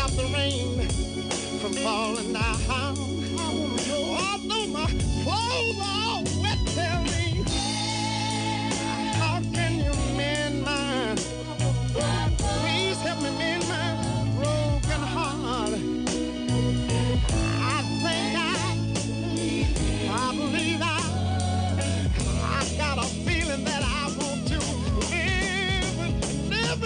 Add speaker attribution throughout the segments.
Speaker 1: stop the rain from falling down. Although my clothes are all wet, tell me, how can you mend mine? Please help me mend my broken heart. I believe I got a feeling that I want to live.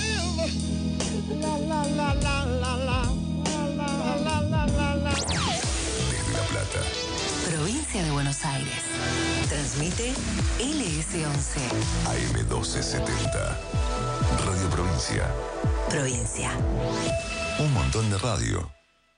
Speaker 1: La la la la la la la la la la.
Speaker 2: Desde La Plata,
Speaker 3: provincia de Buenos Aires, transmite LS11
Speaker 2: AM1270, Radio Provincia.
Speaker 3: Provincia.
Speaker 2: Un montón de radio.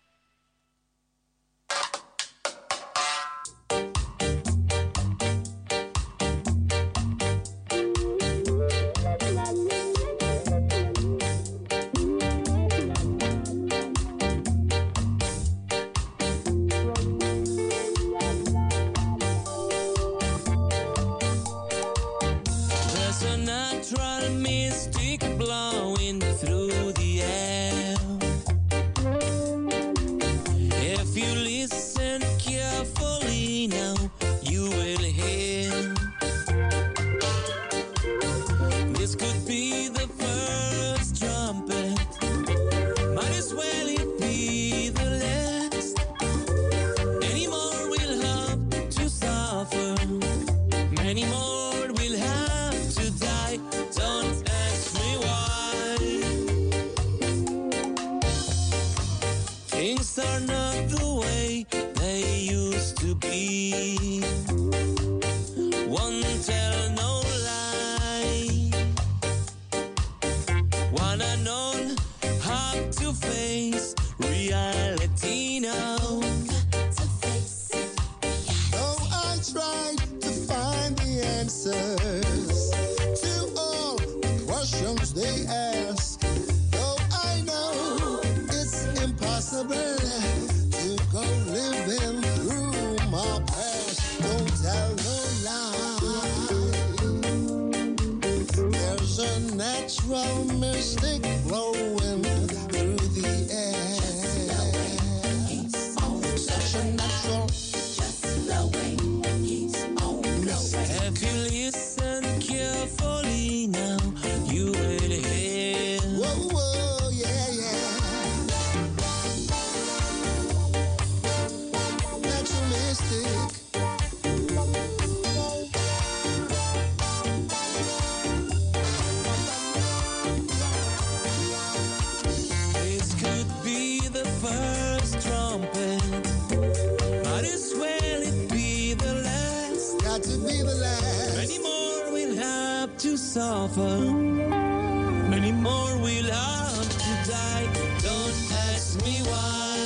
Speaker 4: Many more will have to die. Don't ask me why.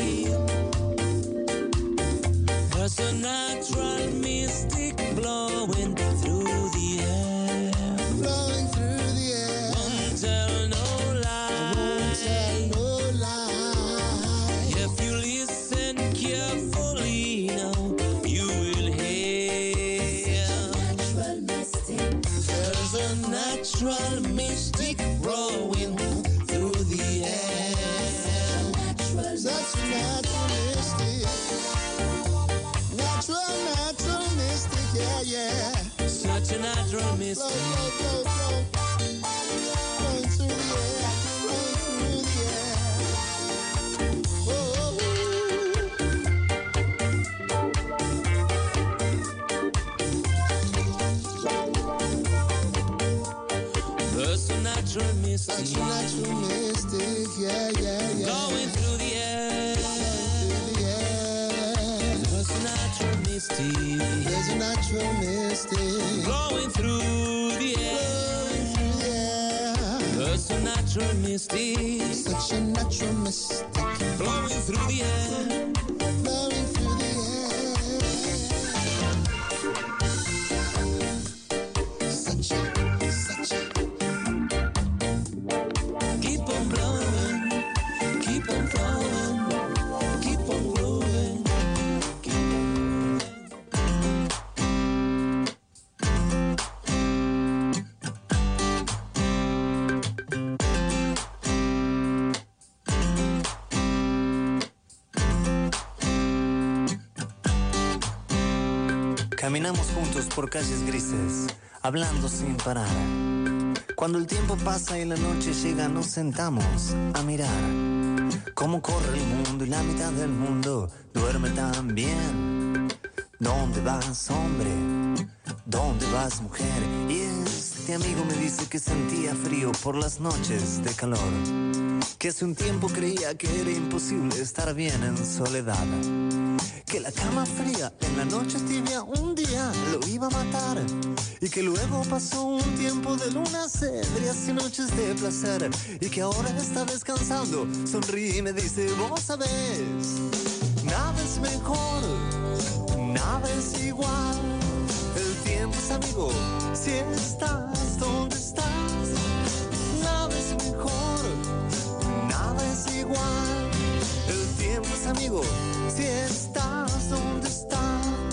Speaker 4: There's a natural mystic blowing through the air.
Speaker 1: Blowing through the air.
Speaker 4: Won't tell no lie.
Speaker 1: Won't tell no lie.
Speaker 4: If you listen carefully now, you will hear. There's a natural mystic growing through the air.
Speaker 1: Such a natural mystic. Natural mystic, yeah, yeah.
Speaker 4: Such a natural mystic.
Speaker 1: Blow, blow, blow, blow. Blowing through the air, blowing through the air. Oh,
Speaker 4: There's a natural mystic.
Speaker 1: such a natural mystic, yeah, yeah, yeah.
Speaker 4: Going through the air.
Speaker 1: Through the air.
Speaker 4: There's a natural mystic.
Speaker 1: There's a natural mystic.
Speaker 4: Blowing through the air.
Speaker 1: Blowing through the air.
Speaker 4: There's a natural mystic.
Speaker 1: Such a natural mystic.
Speaker 4: Blowing through the air.
Speaker 1: Blowing through the air. Such a.
Speaker 4: Keep on blowing. Keep on flowing. Keep on growing.
Speaker 5: Caminamos juntos por calles grises, hablando sin parar. Cuando el tiempo pasa y la noche llega, nos sentamos a mirar cómo corre el mundo y la mitad del mundo duerme tan bien. ¿Dónde vas, hombre? ¿Dónde vas, mujer? Y este amigo me dice que sentía frío por las noches de calor, que hace un tiempo creía que era imposible estar bien en soledad, que la cama fría en la noche tibia un día lo iba a matar, y que luego pasó un tiempo de lunas ebrias y noches de placer, y que ahora está descansando, sonríe y me dice: vos sabés, nada es mejor, nada es igual, el tiempo es amigo si estás donde estás, nada es mejor, nada es igual, el tiempo es amigo si estás donde estás.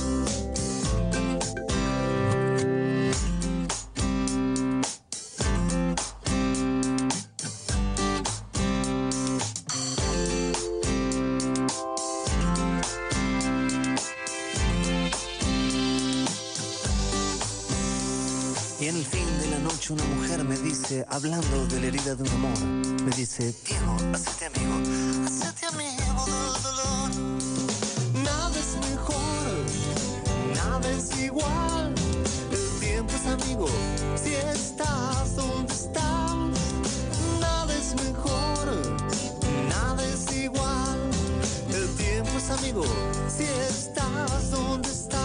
Speaker 5: Y en el fin de la noche una mujer me dice, hablando de la herida de un amor, me dice: Diego, hacete amigo del dolor. Nada es mejor, nada es igual, el tiempo es amigo si estás donde estás. Nada es mejor, nada es igual, el tiempo es amigo si estás donde estás.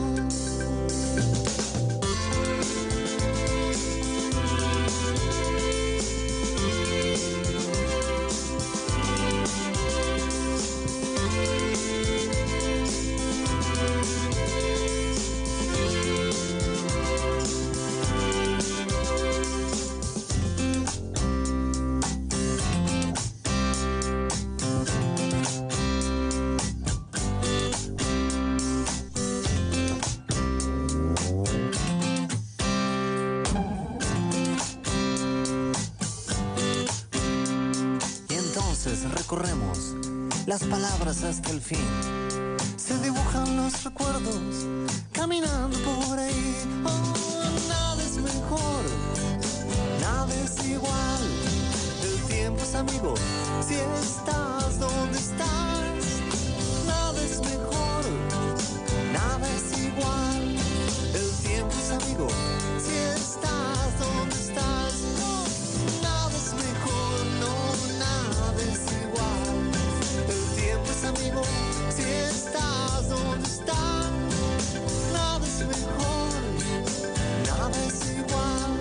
Speaker 5: Recorremos las palabras hasta el fin, se dibujan los recuerdos caminando por ahí. Oh, nada es mejor, nada es igual, el tiempo es amigo si estás donde estás. Nada es mejor, nada es igual, el tiempo es amigo si estás donde estás. No, nada es mejor, no, nada es igual, el tiempo es amigo si estás donde estás. Nada es mejor, nada es igual,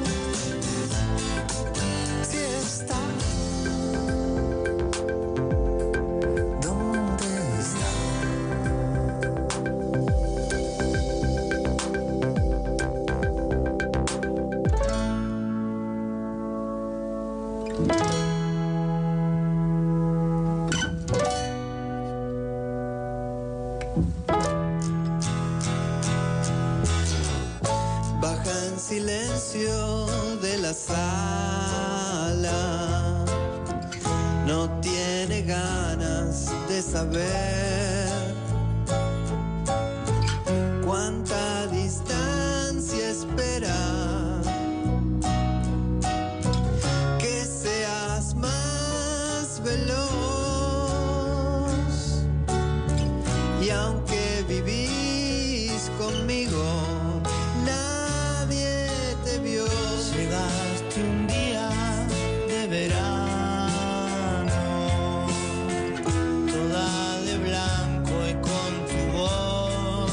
Speaker 5: si estás donde estás.
Speaker 4: Baja en silencio de la sala, no tiene ganas de saber cuánta distancia espera, que seas más veloz. Y aunque vivís conmigo, nadie te vio. Llegaste un día de verano, toda de blanco y con tu voz.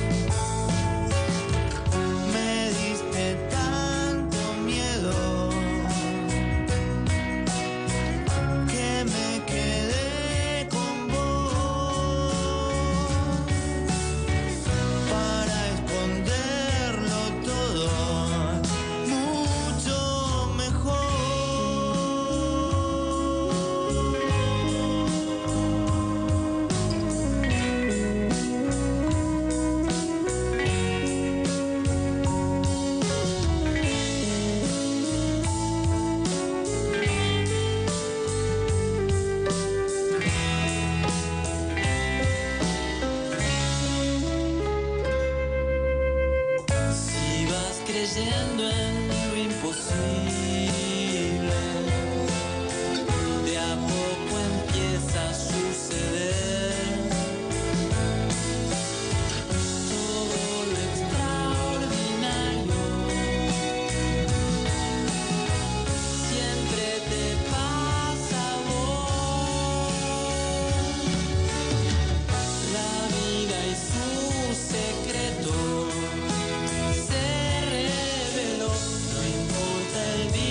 Speaker 4: Me diste tanto miedo que me quedé con vos para esconder creyendo en lo imposible. De a poco empieza a suceder. Todo lo extraordinario siempre te pasa a vos. La vida y su secreto se reveló. No importa el día.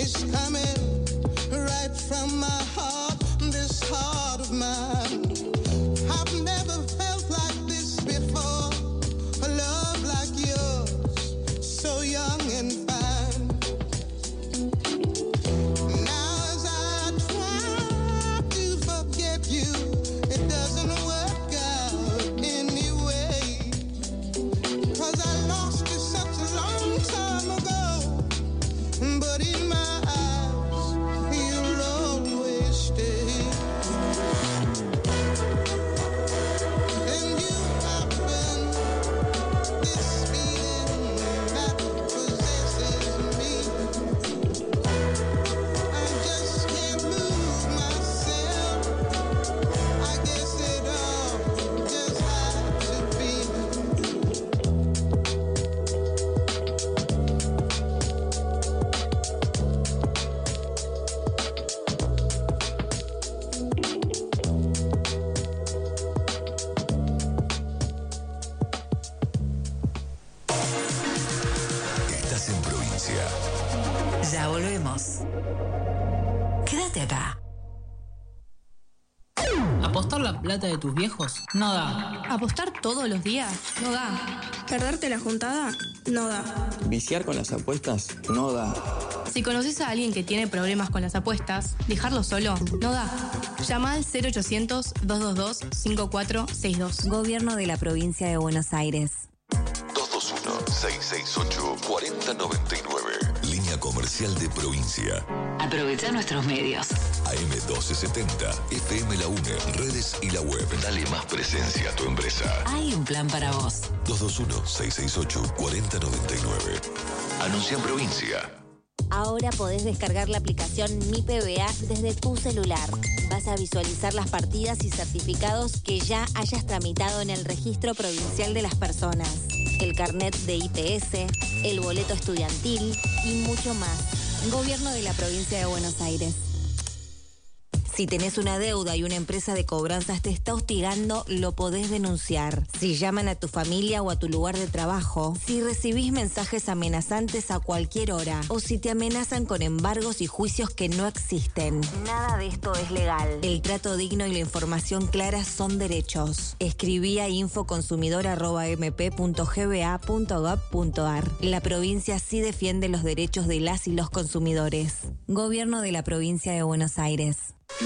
Speaker 1: It's coming right from my heart, this heart of mine. I've never felt like this before, a love like yours, so young and fine. Now as I try to forget you, it doesn't work out anyway, 'cause I lost you such a long time ago, but in my eyes you'll always stay. And you have been this feeling that possesses me. I just can't move myself. I guess it all just had to be.
Speaker 2: Estás en provincia.
Speaker 3: Ya volvemos. Quédate acá.
Speaker 6: ¿Apostar la plata de tus viejos? No da.
Speaker 7: ¿Apostar todos los días? No da. ¿Perderte la juntada? No da.
Speaker 8: Viciar con las apuestas no da.
Speaker 7: Si conoces a alguien que tiene problemas con las apuestas, dejarlo solo no da. Llama al 0800-222-5462.
Speaker 3: Gobierno de la Provincia de Buenos Aires.
Speaker 2: 221-668-4099. Línea comercial de provincia.
Speaker 3: Aprovecha nuestros medios.
Speaker 2: AM 1270, FM La UNE, redes y la web. Dale más presencia a tu empresa.
Speaker 3: Hay un plan para vos.
Speaker 2: 221-668-4099. Anuncia en provincia.
Speaker 9: Ahora podés descargar la aplicación Mi PBA desde tu celular. Vas a visualizar las partidas y certificados que ya hayas tramitado en el Registro Provincial de las Personas, el carnet de IPS, el boleto estudiantil y mucho más. Gobierno de la Provincia de Buenos Aires. Si tenés una deuda y una empresa de cobranzas te está hostigando, lo podés denunciar. Si llaman a tu familia o a tu lugar de trabajo, si recibís mensajes amenazantes a cualquier hora o si te amenazan con embargos y juicios que no existen. Nada de esto es legal. El trato digno y la información clara son derechos. Escribí a infoconsumidor@mp.gba.gov.ar. La provincia sí defiende los derechos de las y los consumidores. Gobierno de la Provincia de Buenos Aires.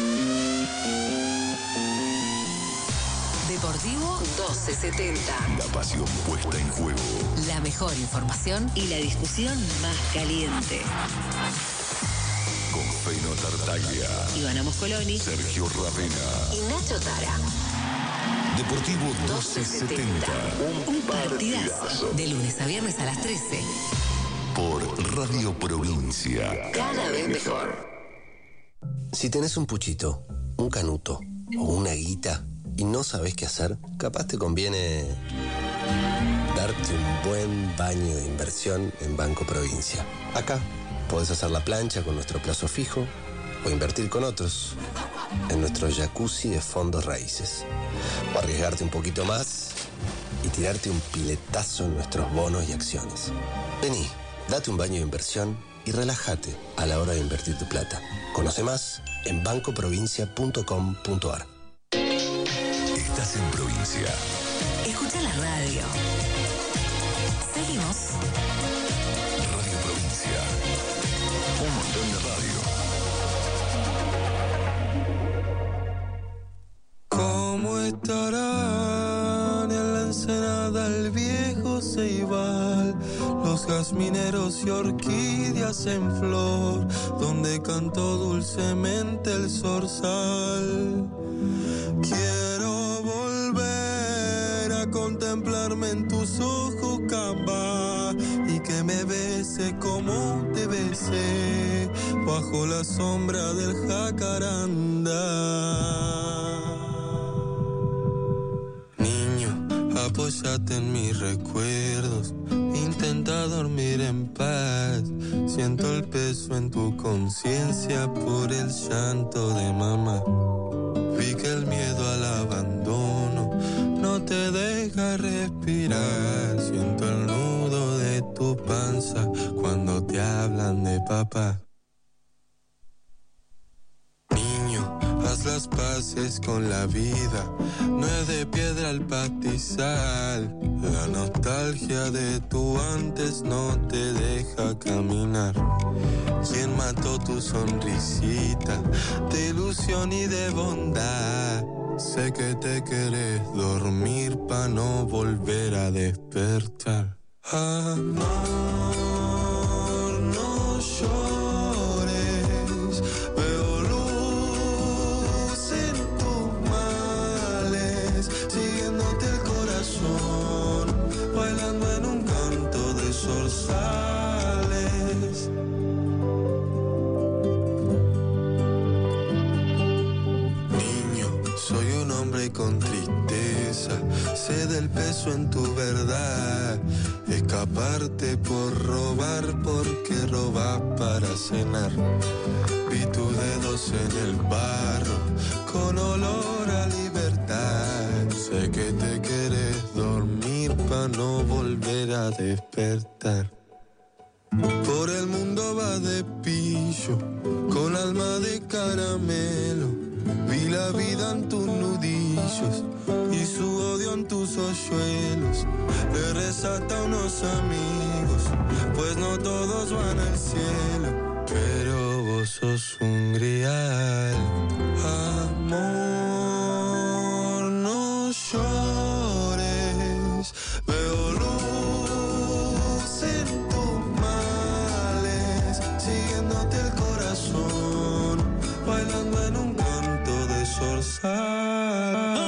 Speaker 3: Deportivo 1270.
Speaker 2: La pasión puesta en juego.
Speaker 3: La mejor información y la discusión más caliente.
Speaker 2: Con Feno Tartaglia,
Speaker 3: Ivana Moscoloni,
Speaker 2: Sergio Ravena
Speaker 3: y Nacho Tara.
Speaker 2: Deportivo 1270.
Speaker 3: Un partidazo. De lunes a viernes a las 13.
Speaker 2: Por Radio Provincia.
Speaker 3: Cada vez mejor.
Speaker 10: Si tenés un puchito, un canuto o una guita y no sabés qué hacer, capaz te conviene darte un buen baño de inversión en Banco Provincia. Acá podés hacer la plancha con nuestro plazo fijo o invertir con otros en nuestro jacuzzi de fondos raíces. O arriesgarte un poquito más y tirarte un piletazo en nuestros bonos y acciones. Vení, date un baño de inversión y relájate a la hora de invertir tu plata. Conoce más en bancoprovincia.com.ar.
Speaker 2: Estás en provincia.
Speaker 3: Escucha la radio. Seguimos.
Speaker 2: Radio Provincia. Un montón de radio.
Speaker 4: ¿Cómo estarán en la ensenada el viejo ceibal, los jazmineros y orquídeas en flor, donde cantó dulcemente el zorzal? Quiero volver a contemplarme en tus ojos, camba, y que me bese como te besé bajo la sombra del jacarandá. Apóyate en mis recuerdos, intenta dormir en paz. Siento el peso en tu conciencia por el llanto de mamá. Vi que el miedo al abandono no te deja respirar. Siento el nudo de tu panza cuando te hablan de papá. las paces con la vida, no es de piedra el pastizal. La nostalgia de tu antes no te deja caminar. ¿Quién mató tu sonrisita de ilusión y de bondad? Sé que te querés dormir pa' no volver a despertar. Amor, no llores, veo luz en tus males, siguiéndote el corazón, bailando en un canto de zorzales. Niño, soy un hombre con tristeza, sé del peso en tu verdad. Escaparte por robar porque robas para cenar. Vi tus dedos en el barro con olor a libertad. Sé que te querés dormir pa' no volver a despertar. Por el mundo va de pillo con alma de caramelo. Vi la vida en tus nudillos y su odio en tus hoyuelos. Le rezate a unos amigos, pues no todos van al cielo, pero vos sos un grial. Amor, no llores, veo luz en tus males, siguiéndote el corazón, bailando en un canto de zorzal.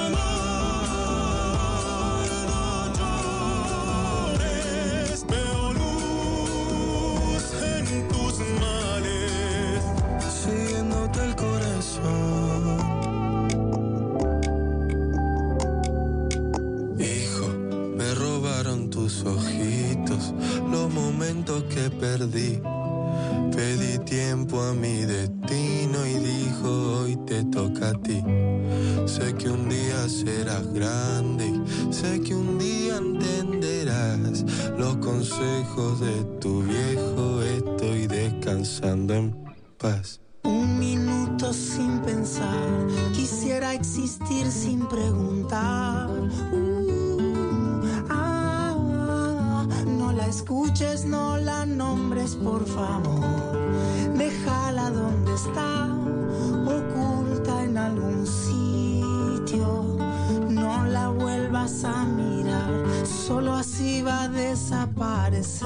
Speaker 4: Ojitos, los momentos que perdí. Pedí tiempo a mi destino y dijo hoy te toca a ti. Sé que un día serás grande y sé que un día entenderás los consejos de tu viejo. Estoy descansando en paz.
Speaker 11: Un minuto sin pensar, quisiera existir sin preguntar. No la escuches, no la nombres, por favor. Déjala donde está, oculta en algún sitio. No la vuelvas a mirar, solo así va a desaparecer.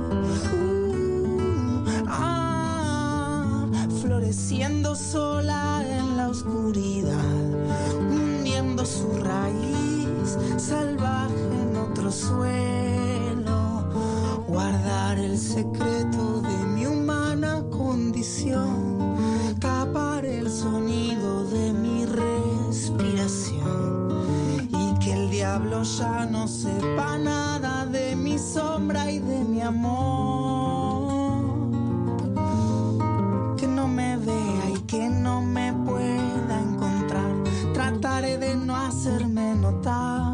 Speaker 11: Floreciendo sola en la oscuridad, hundiendo su raíz salvaje en otro suelo. Guardar el secreto de mi humana condición, tapar el sonido de mi respiración y que el diablo ya no sepa nada de mi sombra y de mi amor. Que no me vea y que no me pueda encontrar, trataré de no hacerme notar.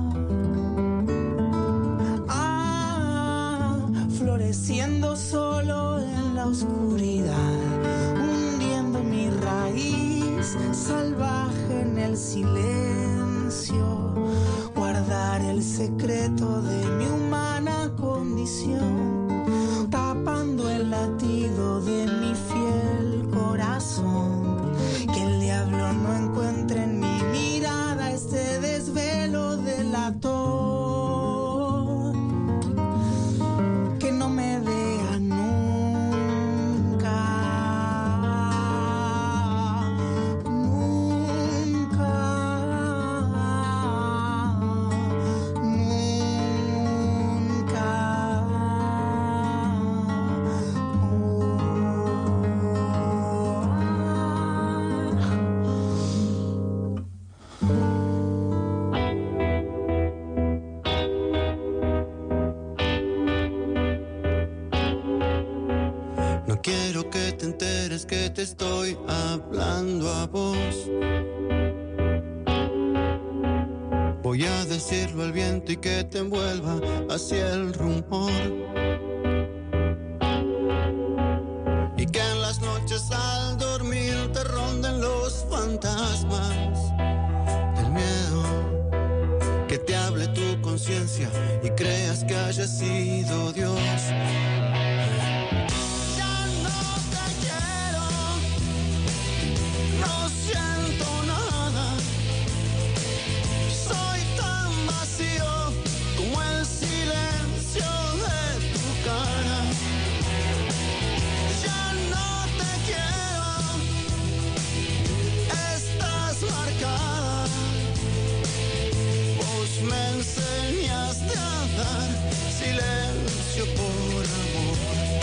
Speaker 11: Floreciendo solo en la oscuridad, hundiendo mi raíz salvaje en el silencio. Guardar el secreto de mi humana condición, tapando el latido de mi fiel corazón. Que el diablo no encuentre en mi mirada este desvelo delator. Que no me vea nunca, nunca, nunca.
Speaker 4: No quiero que te enteres que te estoy hablando a vos. Voy a decirlo al viento y que te envuelva hacia el rumor. Y que en las noches al dormir te te ronden los fantasmas del miedo, que te hable tu conciencia y creas que haya sido Dios. Ya no te quiero, no siento nada, soy tan vacío como el silencio de tu cara. Ya no te quiero, estás marcada. Vos me enseñaste a dar silencio por amor.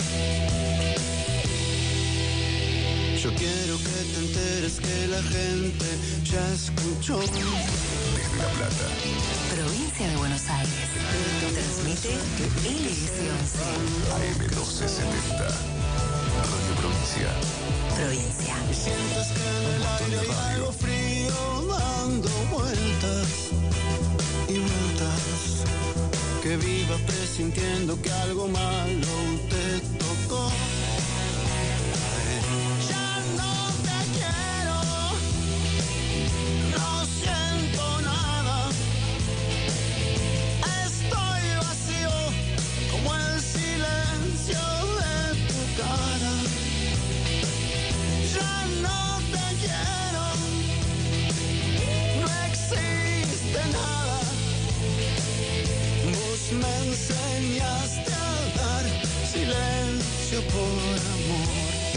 Speaker 4: Yo quiero que te enteres que la gente ya escuchó.
Speaker 2: Desde La Plata,
Speaker 3: Provincia de Buenos Aires. Transmite LS11.
Speaker 2: AM1270. Radio Provincia.
Speaker 3: Provincia.
Speaker 4: Y sientes que en el aire hay algo frío dando vueltas y vueltas. Que vivas presintiendo que algo malo te tocó. Ya no te quiero, no siento nada. Estoy vacío como el silencio de tu cara. Ya no te quiero, no existe nada. Vos me enseñaste a dar silencio por amor.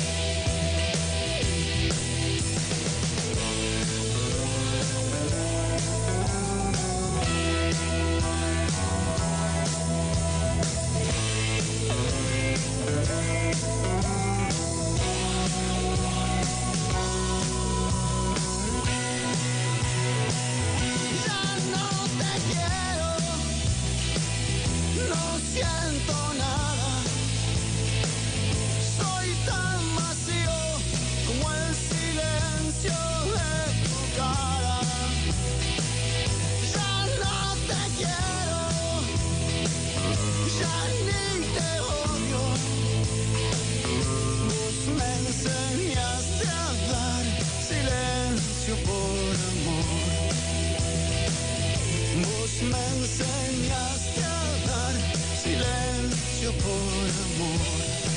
Speaker 4: Ya no te quiero, no siento nada. Soy tan vacío como el silencio de tu cara. Ya no te quiero, ya ni te odio. Vos me enseñaste a dar silencio por amor. Vos me enseñaste a dar silencio por amor.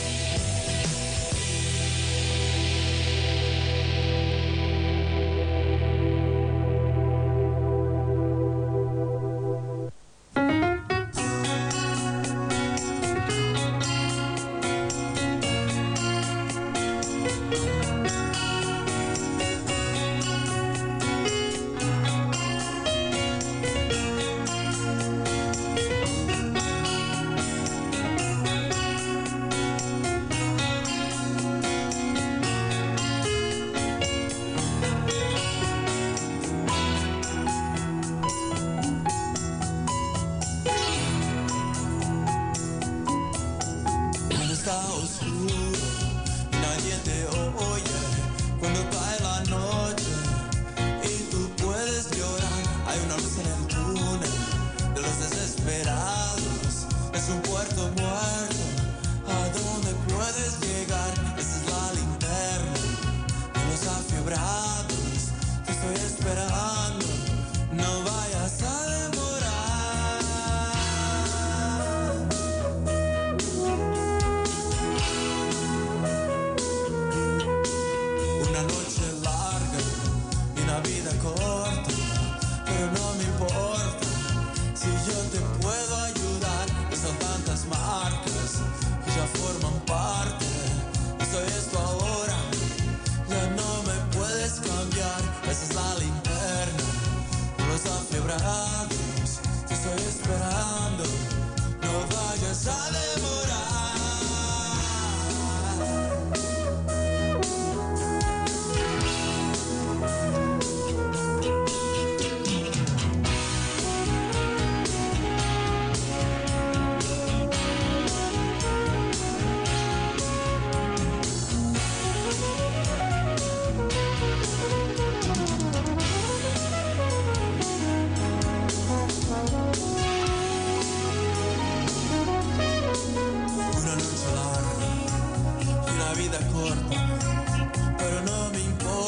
Speaker 4: Cuando está oscuro y nadie te oye, cuando cae la noche y tú puedes llorar, hay una luz en el túnel de los desesperados. Es un puerto muerto a donde puedes llegar. Esa es la linterna de los afiebrados. Te estoy esperando, no vayas a una noche larga y una vida corta, pero no me importa si yo te puedo ayudar. Son tantas marcas que ya forman parte. Soy esto ahora, ya no me puedes cambiar. Esa es la linterna, los afiebrados. Te estoy esperando, no vayas a demorar. Una noche larga y una vida corta, pero no me importa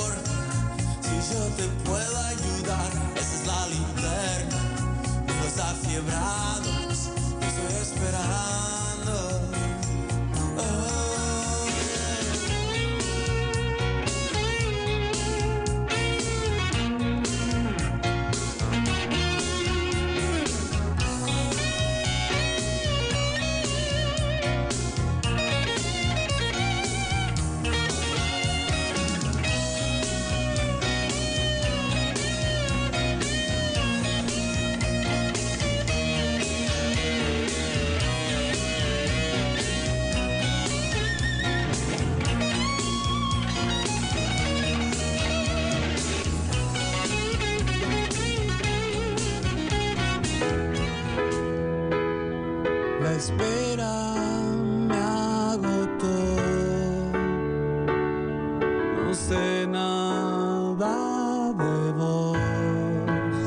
Speaker 12: no sé nada de vos.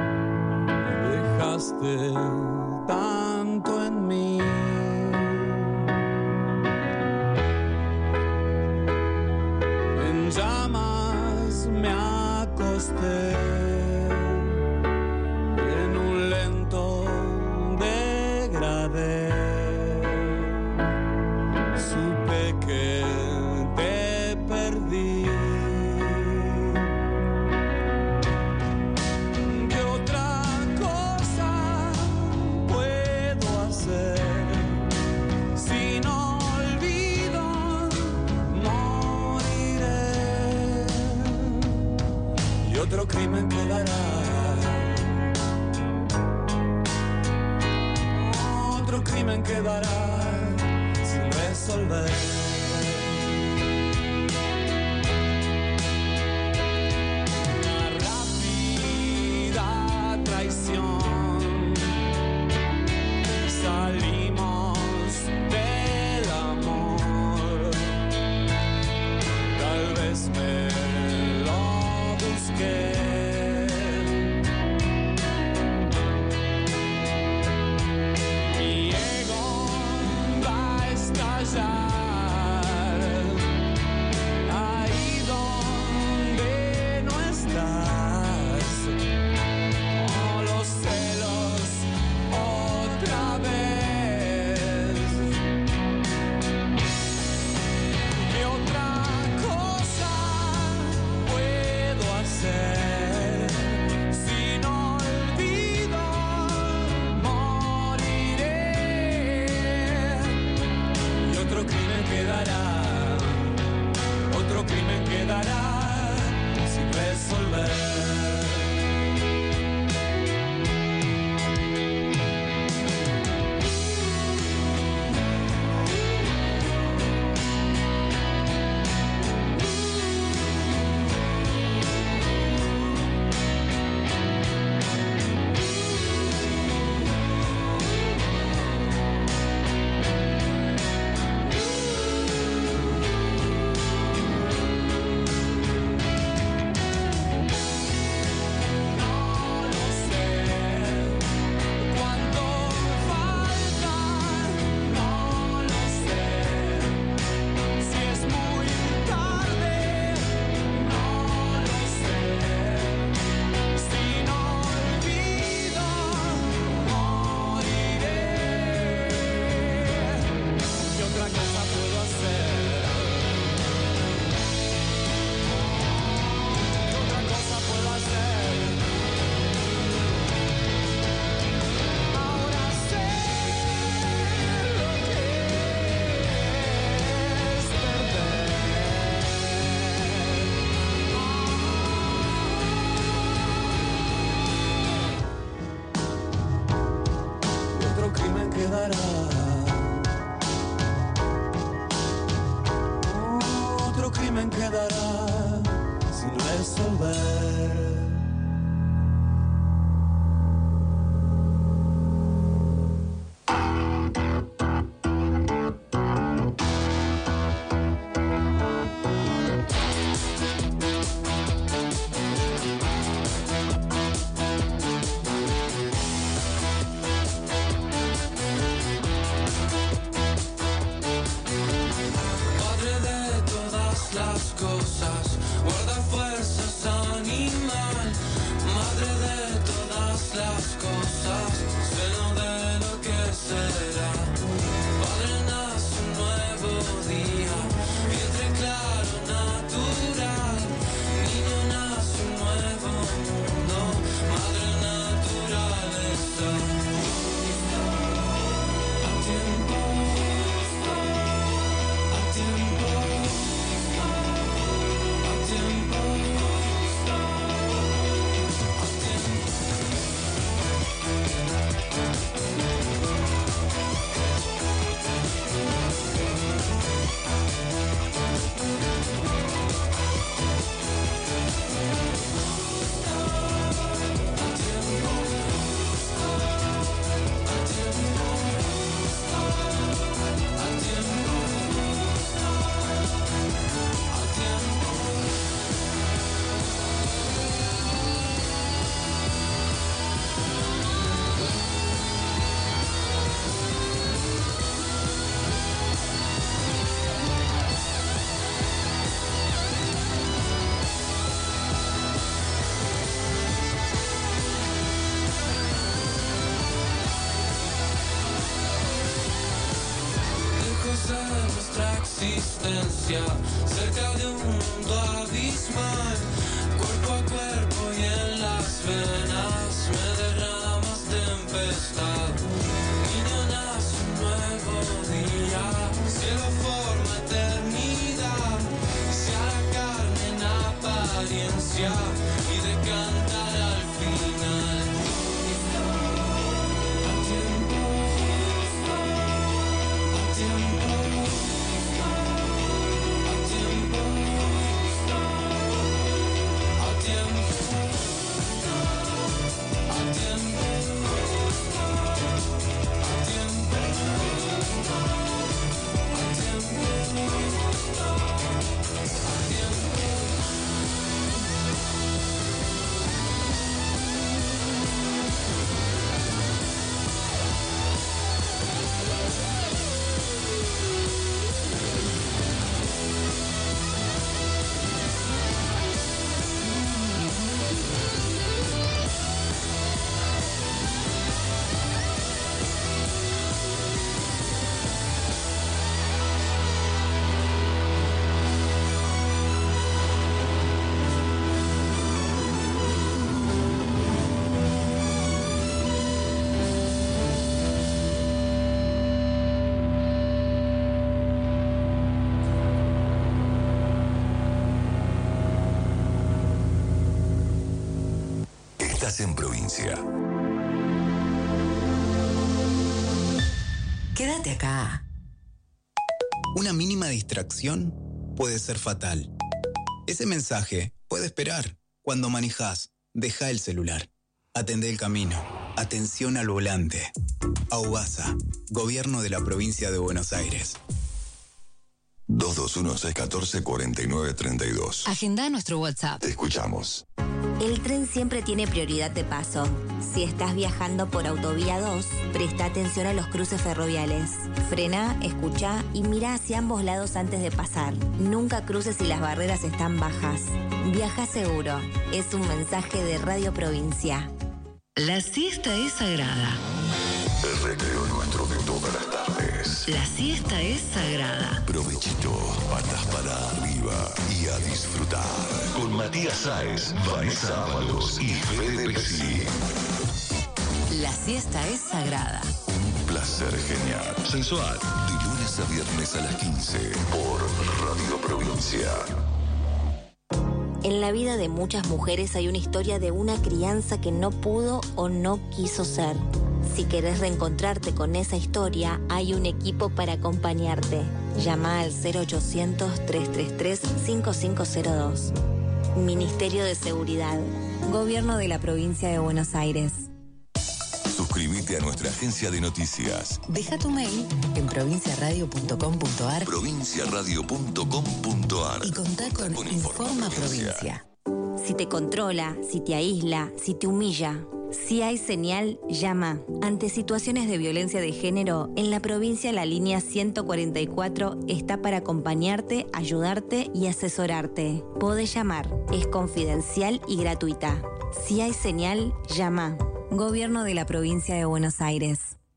Speaker 12: Dejaste tanto en mí. En llamas me acosté en un lento degradé. Supe que te perdí. ¿Qué otra cosa puedo hacer si no olvido? Moriré y otro crimen quedará. Otro crimen quedará sin resolver. Traición, salimos del amor, tal vez me lo busqué. Mi ego va a estallar ahí donde no estás. Otro crimen quedará sin resolver. Otro crimen quedará sin resolver. existencia, cerca de un mundo abismal, cuerpo a cuerpo y en las venas me derramas tempestad. Niño, nace un nuevo día, cielo forma eternidad, se a la carne en apariencia y de cantar al final.
Speaker 2: Estás en provincia.
Speaker 3: Quédate acá.
Speaker 13: Una mínima distracción puede ser fatal. Ese mensaje puede esperar. Cuando manejás, deja el celular. Atendé el camino. Atención al volante. AUBASA, Gobierno de la Provincia de Buenos Aires.
Speaker 2: 221-614-4932.
Speaker 3: Agenda nuestro WhatsApp.
Speaker 2: Te escuchamos.
Speaker 9: El tren siempre tiene prioridad de paso. Si estás viajando por Autovía 2, presta atención a los cruces ferroviales. Frena, escucha y mira hacia ambos lados antes de pasar. Nunca cruces si las barreras están bajas. Viaja seguro. Es un mensaje de Radio Provincia.
Speaker 3: La siesta es sagrada.
Speaker 2: El recreo nuestro de todas las tardes.
Speaker 3: La siesta es sagrada.
Speaker 2: Provechito, patas para arriba y a disfrutar. Con Matías Sáez, Vanessa Ábalos y Fede Pesci.
Speaker 3: La siesta es sagrada.
Speaker 2: Un placer genial. Sensual. De lunes a viernes a las 15 por Radio Provincia.
Speaker 9: En la vida de muchas mujeres hay una historia de una crianza que no pudo o no quiso ser. Si querés reencontrarte con esa historia, hay un equipo para acompañarte. Llama al 0800-333-5502. Ministerio de Seguridad. Gobierno de la Provincia de Buenos Aires.
Speaker 2: Suscríbete a nuestra agencia de noticias.
Speaker 3: Deja tu mail en provinciaradio.com.ar.
Speaker 2: Provinciaradio.com.ar.
Speaker 3: Y contá con Informa Provincia.
Speaker 9: Si te controla, si te aísla, si te humilla, si hay señal, llama. Ante situaciones de violencia de género, en la provincia la línea 144 está para acompañarte, ayudarte y asesorarte. Podés llamar, es confidencial y gratuita. Si hay señal, llama. Gobierno de la Provincia de Buenos Aires.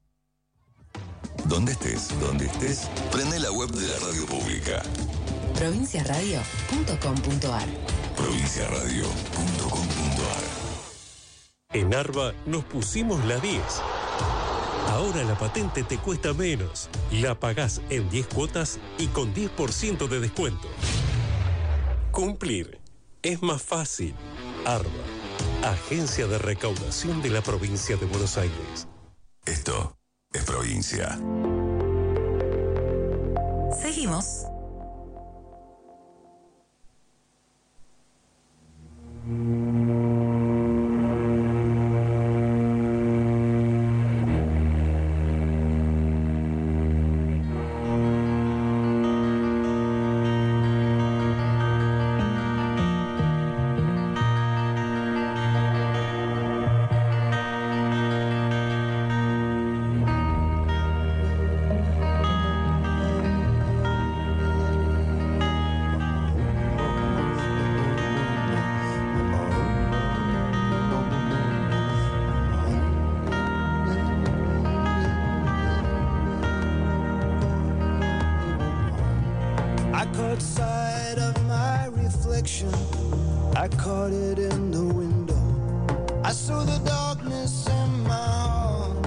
Speaker 2: Donde estés, prende la web de la radio pública.
Speaker 3: Provinciaradio.com.ar.
Speaker 2: Provinciaradio.com.ar.
Speaker 14: En Arba nos pusimos la 10. Ahora la patente te cuesta menos. La pagás en 10 cuotas y con 10% de descuento. Cumplir es más fácil. Arba, Agencia de Recaudación de la Provincia de Buenos Aires.
Speaker 2: Esto es provincia.
Speaker 3: Seguimos.
Speaker 15: reflection, I caught it in the window. I saw the darkness in my heart.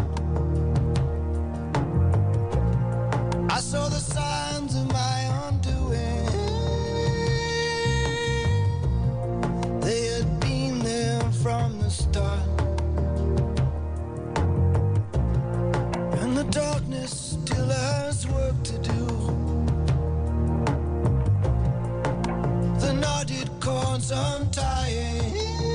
Speaker 15: I saw the signs of my undoing. They had been there from the start. And the darkness still has work to do. The knotted cords untying,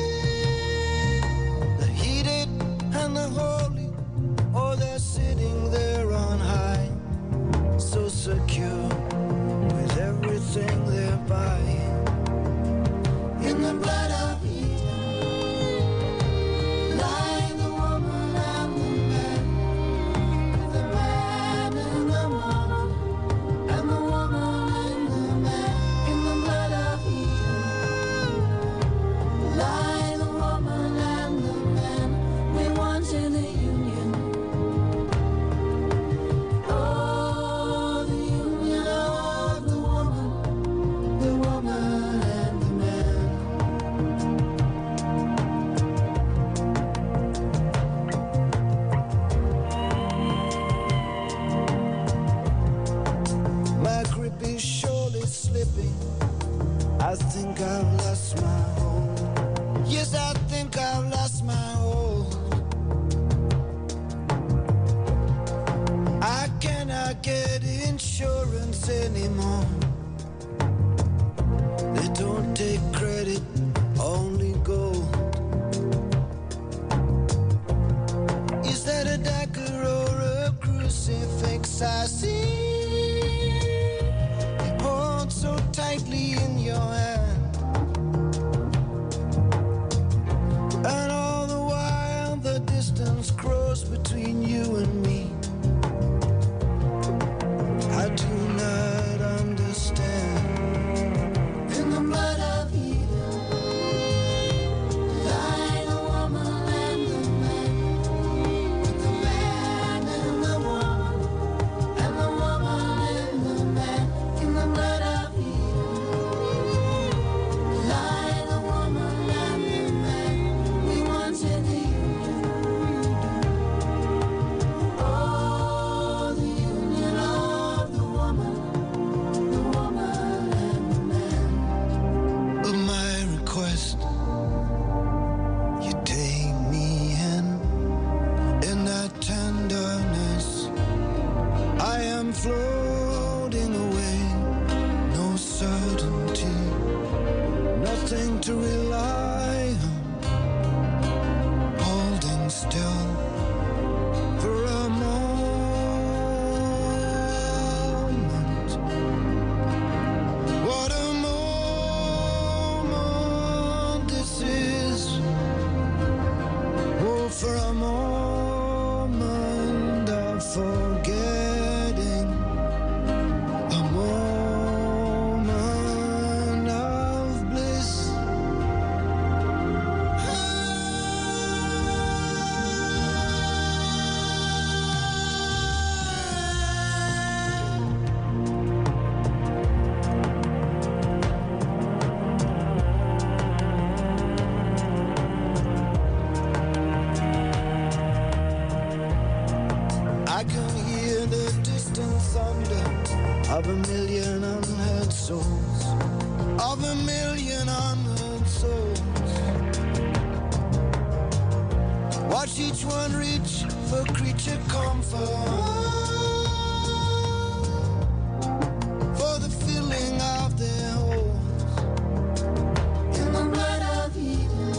Speaker 15: the heated and the holy, oh, they're sitting there on high, so secure with everything they're buying. In the blood of Eden lie the woman and the man, the man and the woman, and the woman and the man. In the blood of Eden lie the woman and the man. We want in the union. Oh, the union of the woman and the man. My grip is surely slipping. I think I've lost my hold. Yes, I think I've lost my hold. I cannot get insurance anymore. They don't take credit, only gold. Is that a dagger or a crucifix I see? You hold so tightly in your hand. And all the while the distance grows between you and me. I do not understand. In the blood of Eden lie the woman and the man, the man and the woman, and the woman and the man. In the blood of Eden lie the woman and the man. We wanted the union. Oh, the union of the woman and the man. Of my request, you take me in that tenderness. I am floating away, no certainty, nothing to rely on, holding still for a moment. What a moment this is. Oh, for a moment of forgetting, a moment of bliss. I can hear the distant thunder of a million unheard souls, of a million unheard souls. Watch each one reach for creature comfort, for the filling of their holes. In the blood of Eden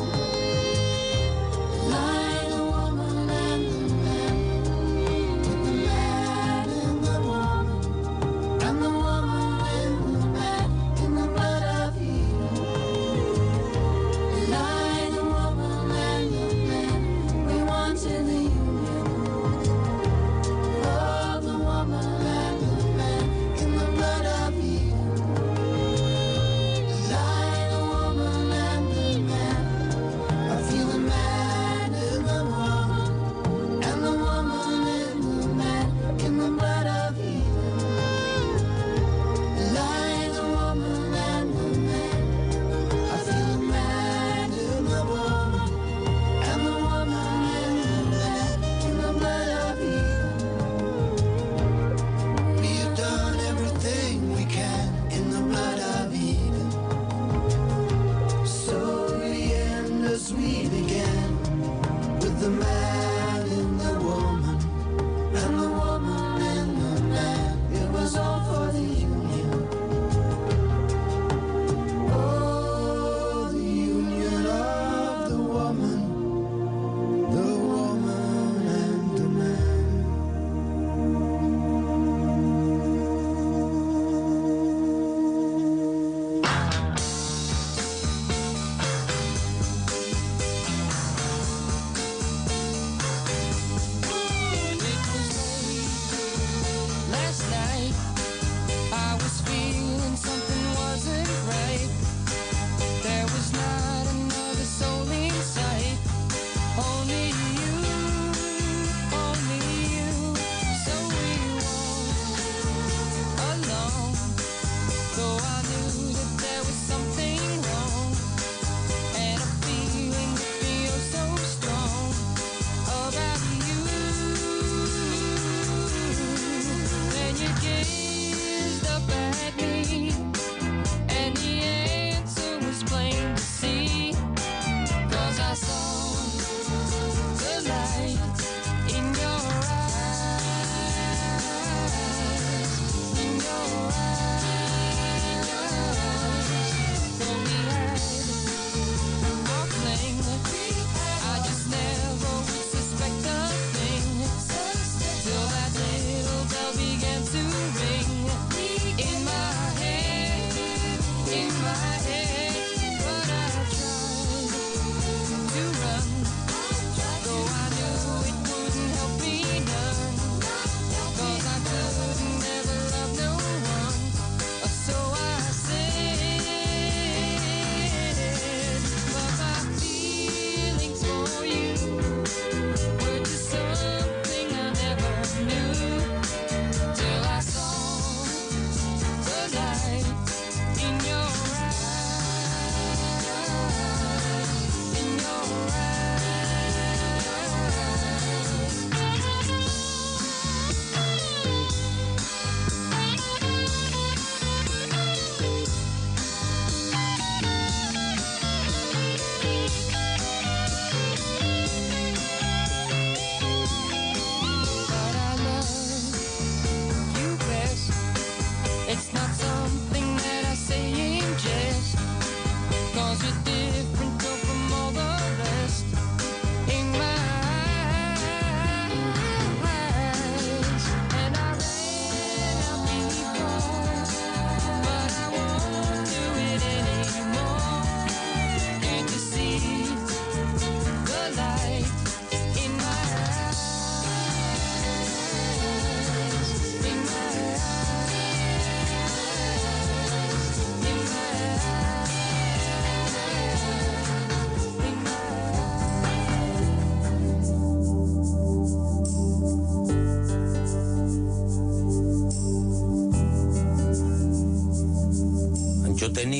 Speaker 15: lie the woman and the man, the man and the woman, and the woman and the man. In the blood of Eden lie the woman and the man. We wanted the union. Oh,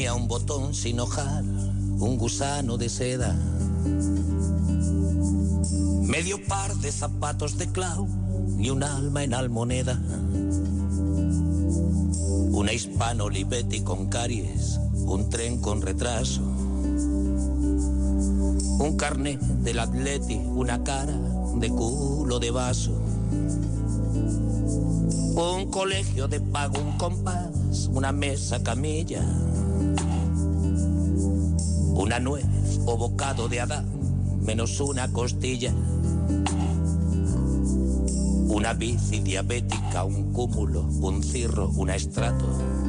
Speaker 16: tenía un botón sin hojar, un gusano de seda, medio par de zapatos de clau y un alma en almoneda. Una Hispano Olivetti con caries, un tren con retraso, un carnet del Atleti, una cara de culo de vaso, un colegio de pago, un compás, una mesa camilla, una nuez o bocado de Adán, menos una costilla, una bici diabética, un cúmulo, un cirro, una estrato,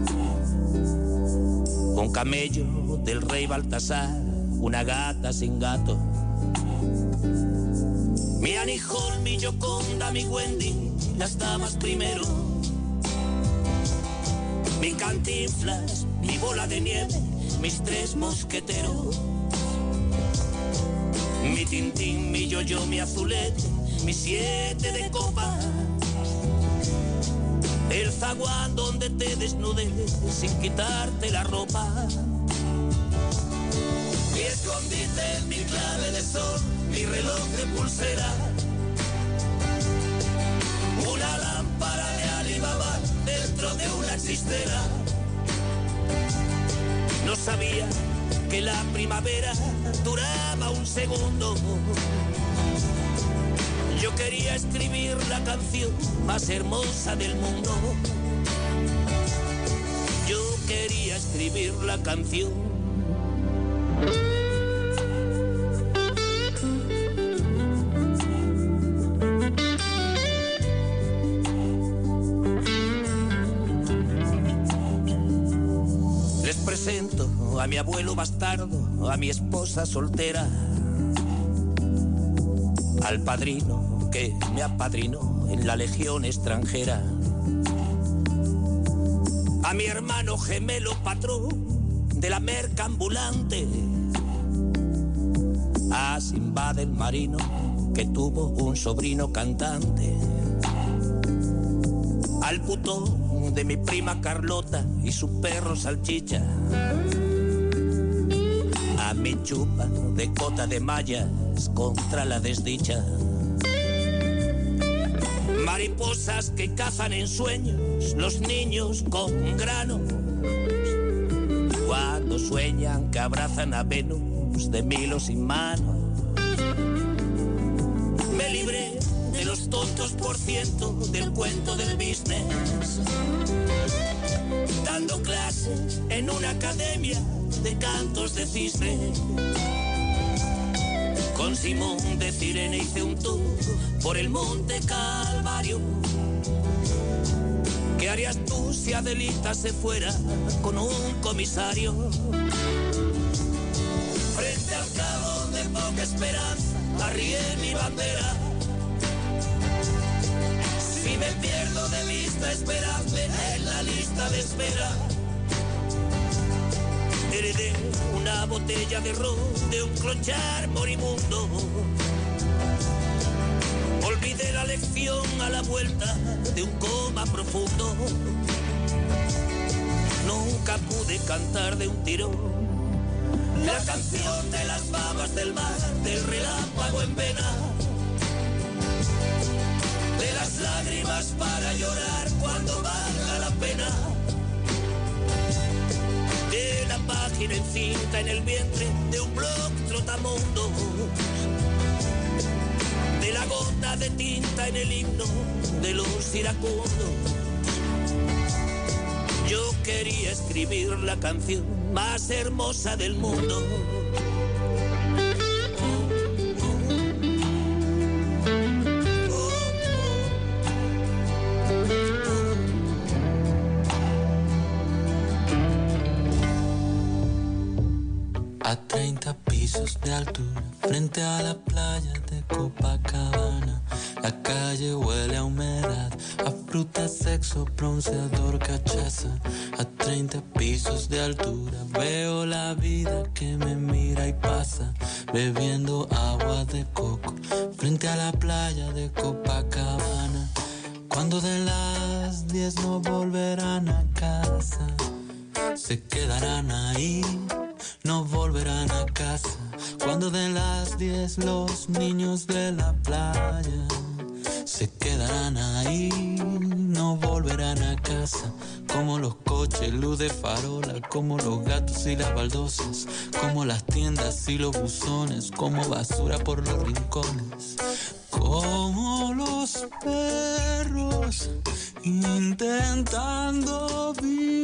Speaker 16: un camello del rey Baltasar, una gata sin gato, mi Annie Hall, mi Gioconda, mi Wendy, las damas primero, mi Cantinflas, mi Bola de Nieve, mis tres mosqueteros, mi Tintín, mi Yo-Yo, mi Azulete, mi 7 de copa, el zaguán donde te desnudes sin quitarte la ropa, mi escondite, mi clave de sol, mi reloj de pulsera, una lámpara de Alibaba dentro de una chistera. No sabía que la primavera duraba un segundo. Yo quería escribir la canción más hermosa del mundo. Yo quería escribir la canción. Les presento a mi abuelo bastardo, a mi esposa soltera, al padrino que me apadrinó en la legión extranjera, a mi hermano gemelo patrón de la merca ambulante, a Simbad el marino que tuvo un sobrino cantante, al putón de mi prima Carlota y su perro Salchicha, a mi chupa de cota de mallas contra la desdicha, mariposas que cazan en sueños los niños con granos, cuando sueñan que abrazan a Venus de Milo sin manos. Me libré de los tontos por ciento del cuento del business, dando clases en una academia de cantos de cisne. Con Simón de Cirene hice un tour por el Monte Calvario. ¿Qué harías tú si Adelita se fuera con un comisario? Frente al cabo de poca esperanza, arrié mi bandera. Si me pierdo de vista, esperadme en la lista de espera. Heredé una botella de ron de un clochard moribundo. Olvidé la lección a la vuelta de un coma profundo. Nunca pude cantar de un tirón la canción de las babas del mar, del relámpago en vena, de las lágrimas para llorar cuando valga la pena, de la página encinta en el vientre de un blog trotamundo, de la gota de tinta en el himno de los iracundos. Yo quería escribir la canción más hermosa del mundo.
Speaker 4: A 30 pisos de altura, frente a la playa de Copacabana, la calle huele a humedad, a fruta, sexo, bronceador, cachaza. A 30 pisos de altura veo la vida que me mira y pasa, bebiendo agua de coco, frente a la playa de Copacabana. Cuando de las 10 no volverán a casa, se quedarán ahí, no volverán a casa. Cuando den las 10 los niños de la playa se quedarán ahí, no volverán a casa. Como los coches, luz de farola, como los gatos y las baldosas, como las tiendas y los buzones, como basura por los rincones, como los perros intentando vivir.